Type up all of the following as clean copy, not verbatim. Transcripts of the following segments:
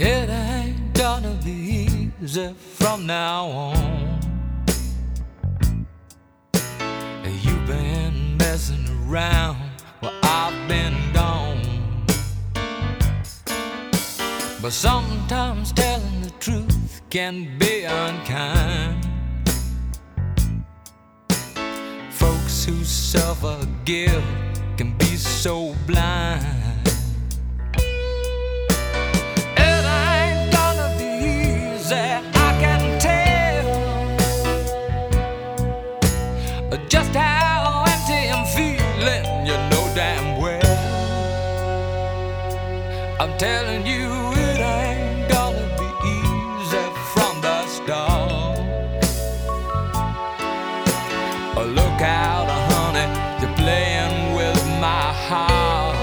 It ain't gonna be easy from now on. You've been messing around while I've been gone. But sometimes telling the truth can be unkind. Folks who suffer guilt can be so blind. Just how empty I'm feeling, you know damn well. I'm telling you, it ain't gonna be easy from the start. Look out, honey, you're playing with my heart.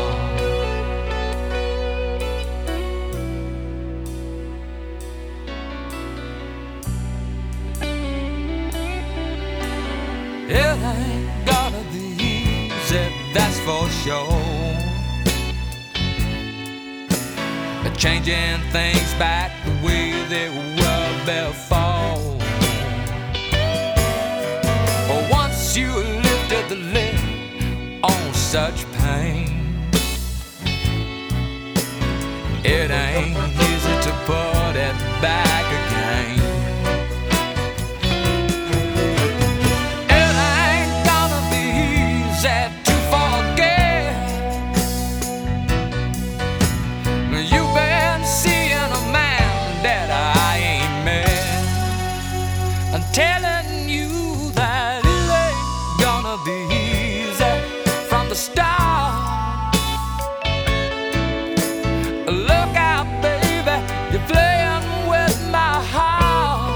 It ain't gonna be easy, that's for sure. Changing things back the way they were before. Once you lifted the lid on such pain, it ain't easy to put it back again. Telling you that it ain't gonna be easy from the start. Look out, baby, you're playing with my heart.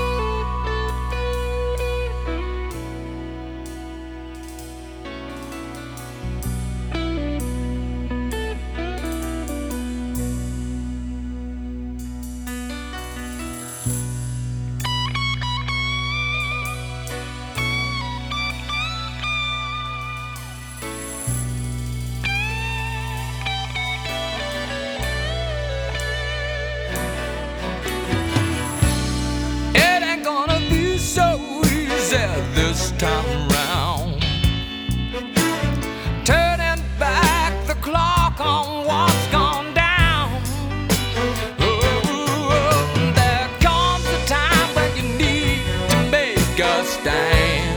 This time around, turning back the clock on what's gone down. There comes a time when you need to make a stand.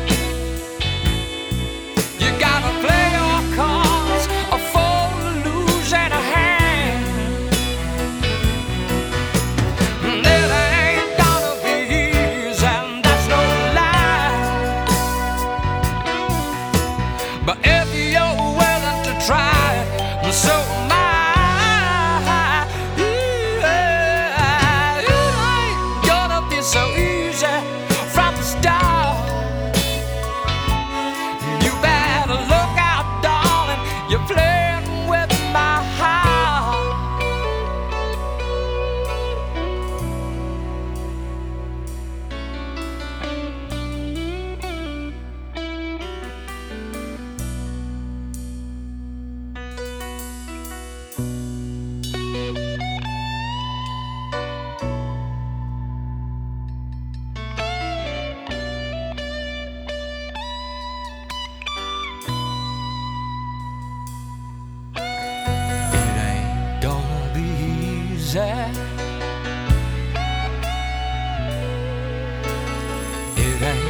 You gotta play your cards for losing a hand. It ain't gonna be easy, and that's no lie. But if you're willing to try, so am I. Yeah, it ain't gonna be so easy from the start. You better look out, darling, you're playing with my heart. It ain't